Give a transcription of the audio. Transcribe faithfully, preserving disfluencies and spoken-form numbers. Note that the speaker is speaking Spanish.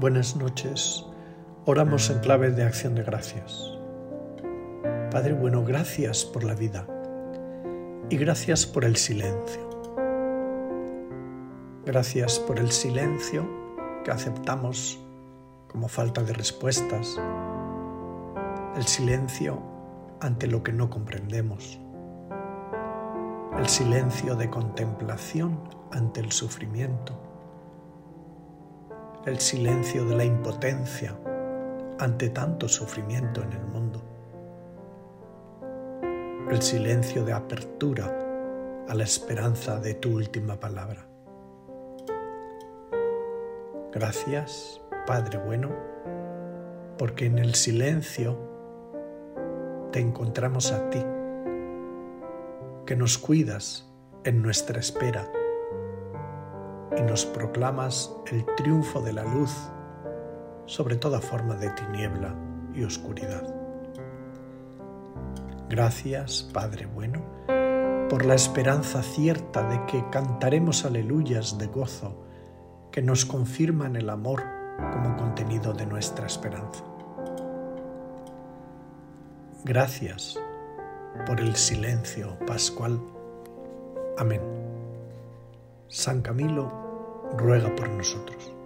Buenas noches. Oramos en clave de acción de gracias. Padre bueno, gracias por la vida y gracias por el silencio. Gracias por el silencio que aceptamos como falta de respuestas, el silencio ante lo que no comprendemos, el silencio de contemplación ante el sufrimiento, el silencio de la impotencia ante tanto sufrimiento en el mundo, el silencio de apertura a la esperanza de tu última palabra. Gracias, Padre bueno, porque en el silencio te encontramos a ti, que nos cuidas en nuestra espera y nos proclamas el triunfo de la luz sobre toda forma de tiniebla y oscuridad. Gracias, Padre bueno, por la esperanza cierta de que cantaremos aleluyas de gozo que nos confirman el amor como contenido de nuestra esperanza. Gracias por el silencio pascual. Amén. San Camilo ruega por nosotros.